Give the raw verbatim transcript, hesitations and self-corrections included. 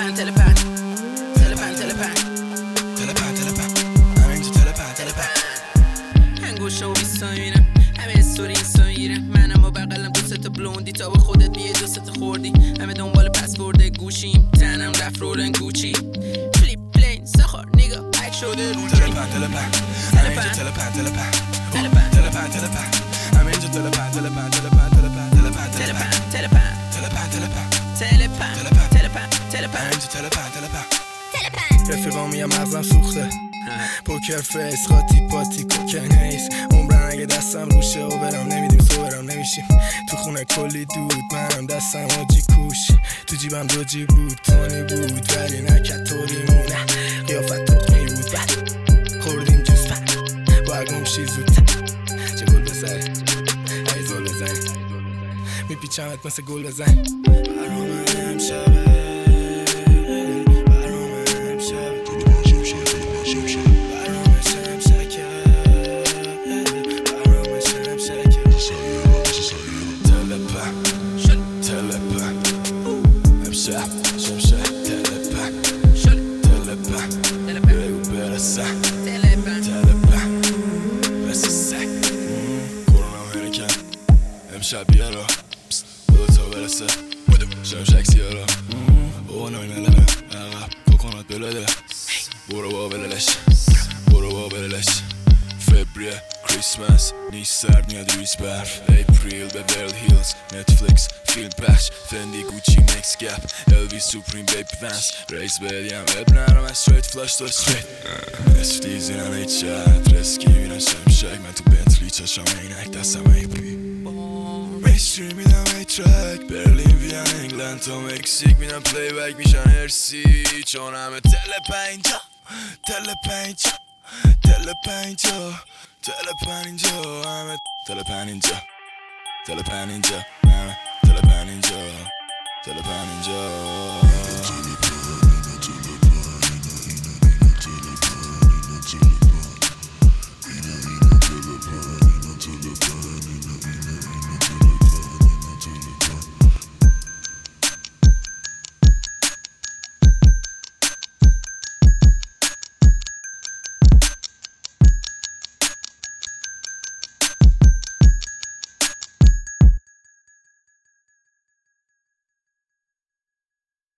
تلپن تلپن تلپن تلپن تلپن تلپن همه اینجا تلپن تلپن انگوشا و بیستا میبینم همه استوری اینستا میگیرم منم با بقلم دو ست بلوندی تا با خودت بیه دو ست خوردی همه دنبال پسورد گوشیم تنم رفت رولن گوچی فلیپ پلین سخار نگاه بک شده رو تلپن تلپن همه اینجا تلپن تلپن تلپن تلپن تلپن همه اینجا تلپن تلپن تلپن تلپن تلپن تلپن تلپن تلپن تلپن تلپن تلپن تلپن تلپن همه اینجا تلپن تلپن رفیقام میگم مغزم سوخته پوکر فیس خاطی پاتی کوکن هیس عمرن اگه دستم روشه و برم نمیدیم سو برم نمیشیم تو خونه کلی دود منم دستم آجی کوش تو جیبم دو جیب بود تانی بود ولی نکت طوری مونه قیافت تخمی بود خوردیم جوز باید گمشی زودتر چه گل بزنی ای زل بزنی میپیچمت مثل گل بزنی برام امشبه امشب بیارا دو تا برسه شمشک سیارا بابا نای نلنه عقب کوکونات بلاده برو با بللش برو با بللش فبریه کریسمس نیست سرد میاد ریز برف اپریل به ورل هیلز نتفلیکس فیلم پخش فندی گوچی مکس گپ الویس سوپریم بیبی فنس ریز بدیم اب نرم استریت فلاش تو استریت نصف دیزی ننه چت رسکی میرن شمشک من تو بنتلی چشم اینک دستم ای پی میستری میدم ای ترک برلین وین انگلند تا مکزیک میدم پلی بک میشن هرسی چون همه تلپن اینجا تلپن اینجا تلپن اینجا تلپن اینجا همه تلپن اینجا تلپن اینجا همه تلپن اینجا تلپن اینجا